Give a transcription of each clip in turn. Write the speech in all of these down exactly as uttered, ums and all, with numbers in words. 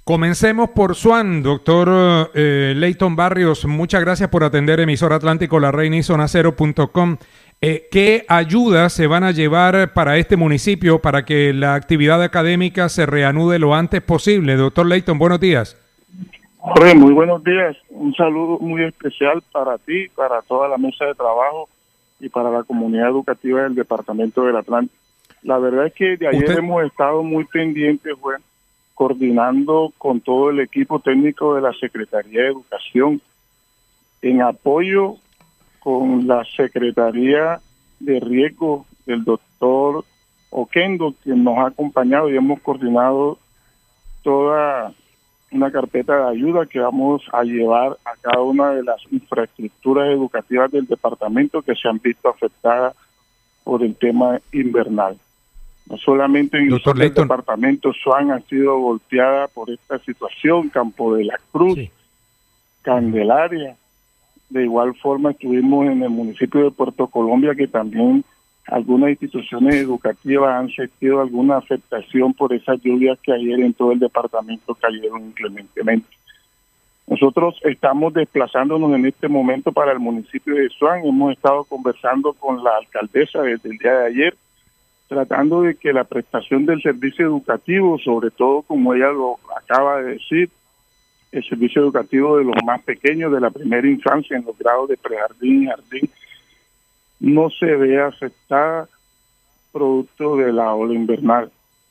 Comencemos por Swan, doctor eh, Leyton Barrios. Muchas gracias por atender Emisora Atlántico, La Reina y Zona Cero punto com. Eh, ¿Qué ayudas se van a llevar para este municipio para que la actividad académica se reanude lo antes posible? Doctor Leyton, buenos días. Jorge, muy buenos días. Un saludo muy especial para ti, para toda la mesa de trabajo y para la comunidad educativa del Departamento del Atlántico. La verdad es que de ayer ¿Usted? hemos estado muy pendientes, juez, coordinando con todo el equipo técnico de la Secretaría de Educación en apoyo con la Secretaría de Riesgo del doctor Oquendo, quien nos ha acompañado y hemos coordinado toda una carpeta de ayuda que vamos a llevar a cada una de las infraestructuras educativas del departamento que se han visto afectadas por el tema invernal. No solamente en Doctor el Leyton. departamento, Swan ha sido golpeada por esta situación, Campo de la Cruz, Sí. Candelaria. De igual forma estuvimos en el municipio de Puerto Colombia, que también algunas instituciones educativas han sentido alguna afectación por esas lluvias que ayer en todo el departamento cayeron inclementemente. Nosotros estamos desplazándonos en este momento para el municipio de Swan. Hemos estado conversando con la alcaldesa desde el día de ayer, tratando de que la prestación del servicio educativo, sobre todo como ella lo acaba de decir, el servicio educativo de los más pequeños, de la primera infancia en los grados de prejardín y jardín, no se vea afectada producto de la ola invernal.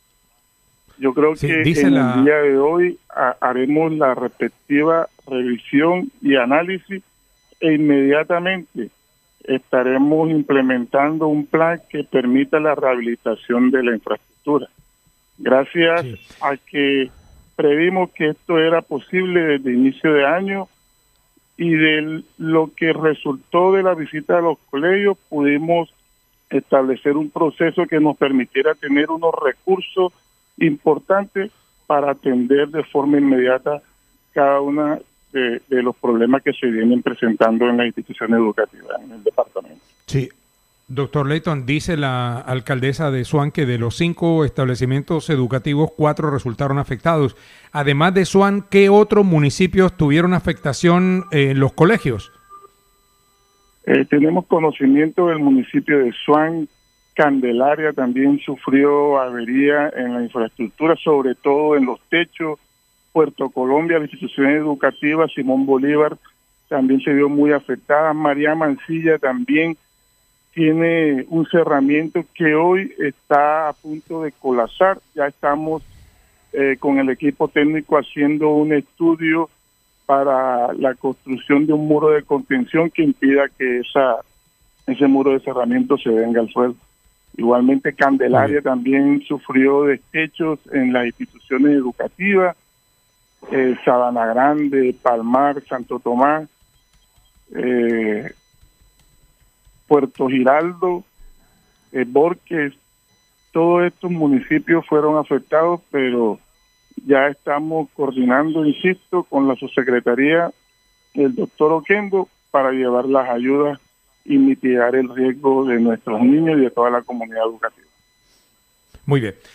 Yo creo Sí, que dice en la- el día de hoy ha- haremos la respectiva revisión y análisis e inmediatamente estaremos implementando un plan que permita la rehabilitación de la infraestructura. Gracias Sí. a que previmos que esto era posible desde inicio de año y de lo que resultó de la visita a los colegios, pudimos establecer un proceso que nos permitiera tener unos recursos importantes para atender de forma inmediata cada una de, de los problemas que se vienen presentando en las instituciones educativas en el departamento. Sí. Doctor Leyton, dice la alcaldesa de Swan que de los cinco establecimientos educativos, cuatro resultaron afectados. Además de Swan, ¿qué otros municipios tuvieron afectación eh, en los colegios? Eh, tenemos conocimiento del municipio de Swan. Candelaria también sufrió avería en la infraestructura, sobre todo en los techos. Puerto Colombia, la institución educativa Simón Bolívar también se vio muy afectada. María Mansilla también tiene un cerramiento que hoy está a punto de colapsar. Ya estamos eh, con el equipo técnico haciendo un estudio para la construcción de un muro de contención que impida que esa ese muro de cerramiento se venga al suelo. Igualmente Candelaria también sufrió destechos en las instituciones educativas, eh, Sabana Grande, Palmar, Santo Tomás, eh, Puerto Giraldo, eh, Borques. Todos estos municipios fueron afectados, pero ya estamos coordinando, insisto, con la subsecretaría, el doctor Oquendo, para llevar las ayudas y mitigar el riesgo de nuestros niños y de toda la comunidad educativa. Muy bien.